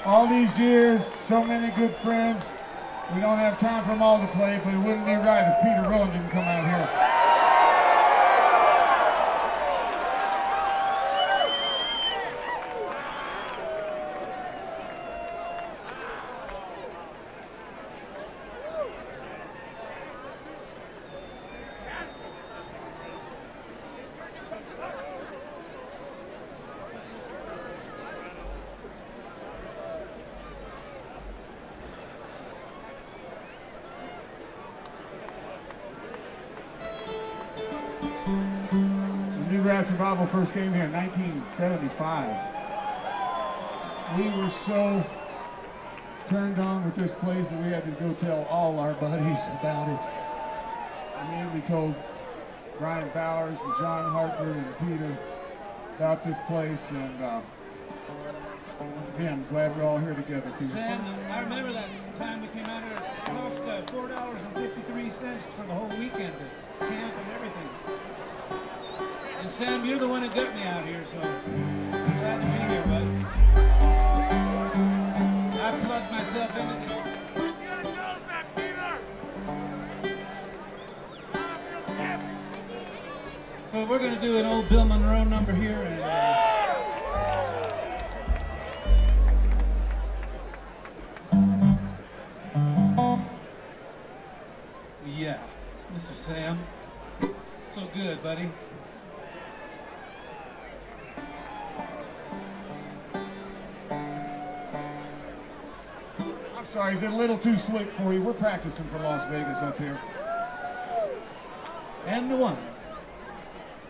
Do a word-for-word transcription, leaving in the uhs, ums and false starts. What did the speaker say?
all these years, so many good friends. We don't have time for them all to play, but it wouldn't be right if Peter Rowan didn't come out here. Newgrass Revival first came here in nineteen seventy-five. We were so turned on with this place that we had to go tell all our buddies about it. And we told Brian Bowers and John Hartford and Peter about this place, and uh, once again, glad we're all here together, Peter. Sam, I remember that time we came out here, it cost uh, four dollars and fifty-three cents for the whole weekend, the camp and everything. And Sam, you're the one that got me out here, so I'm glad to be here, bud. I plugged myself into this. So we're going to do an old Bill Monroe number here, and uh, yeah, Mister Sam, so good, buddy. I'm sorry, is it a little too slick for you? We're practicing for Las Vegas up here. And the one.